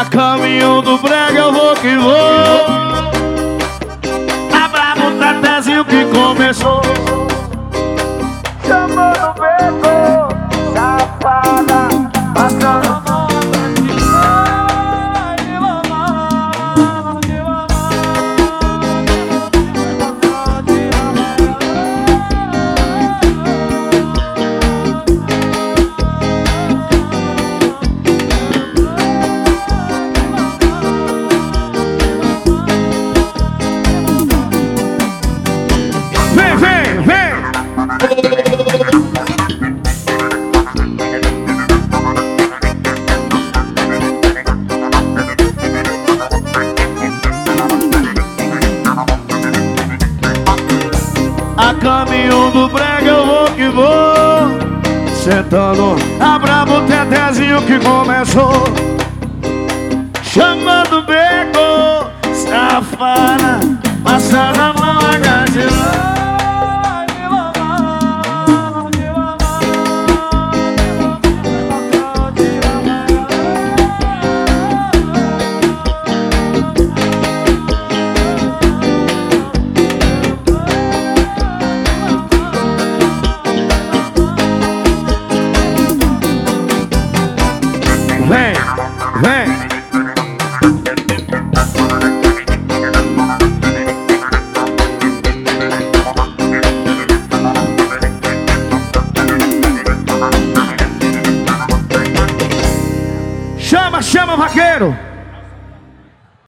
caminho do brega eu vou que vou. Abrava o tratezinho que começou. Chamou no beco, safada, passando. Vem, vem, vem! A caminho do brega eu vou que vou. Sentando, abrava o tetezinho que começou. Chamando o beco, safada, passando a mão a gatilhar. Vem, vem. Chama, chama, vaqueiro.